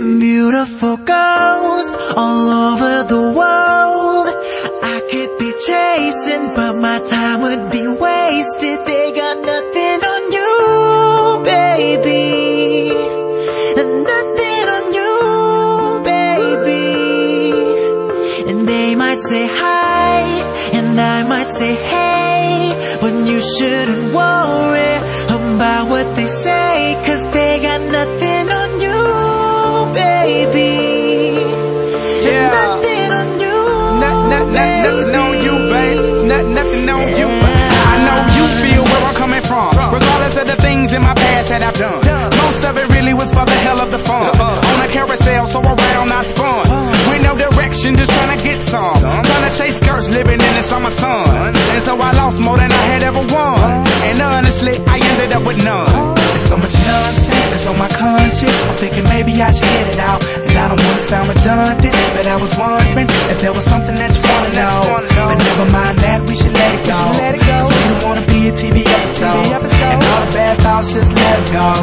Beautiful girls all over the world. I could be chasing, but my time would be wasted. They got nothing on you, baby. Nothing on you, baby. And they might say hi, and I might say hey, but you shouldn't worry about what they say, 'cause they got nothing on you, baby. Yeah. Nothing on you, Nothing on you, babe. Nothing on you. I know you feel where I'm coming from, regardless of the things in my past that I've done. Most of it really was for the hell of the fun. On a carousel, so around I spun. With no direction, just trying to get some. Trying to chase skirts, living in the summer sun. And so I lost more than I had ever won. And honestly, I ended up with none. There's so much nonsense that's on my conscience. I'm thinking maybe I should get it out. And I don't want to sound redundant, but I was wondering if there was something that you want to know. But never mind that, we should let it go. 'Cause we don't want to be a TV episode. And all the bad thoughts, just let it go.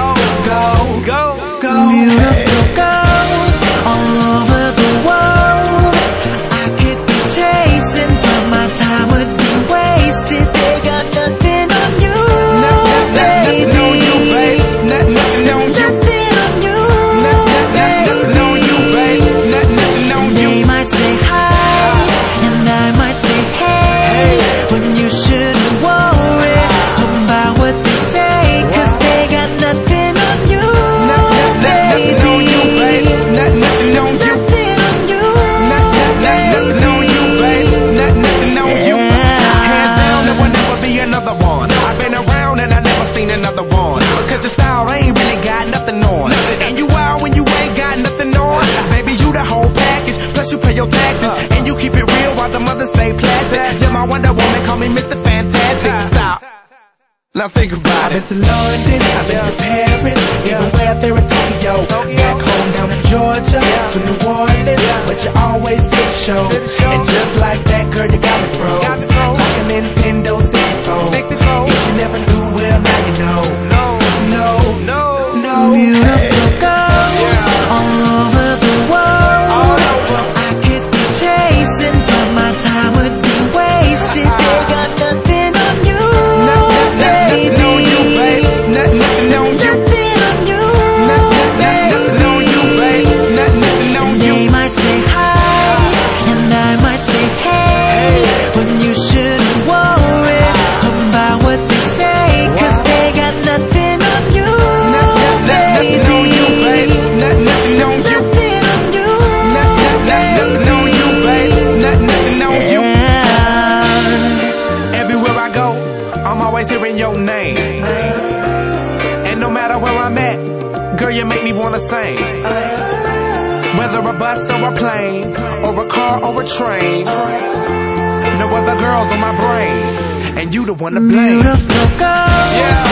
Go. Beautiful girls all over the world. I could be chasing, but my time would be wasted. They got nothing on you, baby. Nothing on you, babe. Nothing on you. Nothing on you, Nothing on you, babe. Nothing on you. They might say hi, and I might say hey, but you shouldn't worry about what they say, 'cause they got nothing on you, baby. Nothing on you, babe. Nothing on you. Nothing on you, Nothing on you, babe. Nothing on you. Hands down, there will never be another one. I've been around and I never seen another one. Because your style ain't really got nothing on. And you wild when you ain't got nothing on. Baby, you the whole package. Plus you pay your taxes. And you keep it real while the mothers stay plastic. You're my Wonder Woman, call me Mr. Fantastic. Stop. Now think about it. I've been to London, I've been to Paris, even way out there in Tokyo. Back home down in Georgia, to New Orleans, but you always did show. And just like that, girl, you got me froze. Like a Nintendo 64. If you never knew, well, now you know. No. beautiful girls all over the world. I could be chasing, but my time would be wasted. They got nothing on you, baby. Nothing on you, babe. Nothing on you. Nothing on you, Nothing on you, babe. Nothing on you. They might say hi, and I might say hey, but you shouldn't worry about what they say, 'cause they got nothing on you, baby. Nothing on you, babe. Nothing on you. Nothing on you, Nothing on you, babe. Nothing on you. yeah. Everywhere I go, I'm always hearing your name. And no matter where I'm at, girl, you make me wanna sing. Whether a bus or a plane, or a car or a train, no other girls on my brain, and you the one to blame. Beautiful girls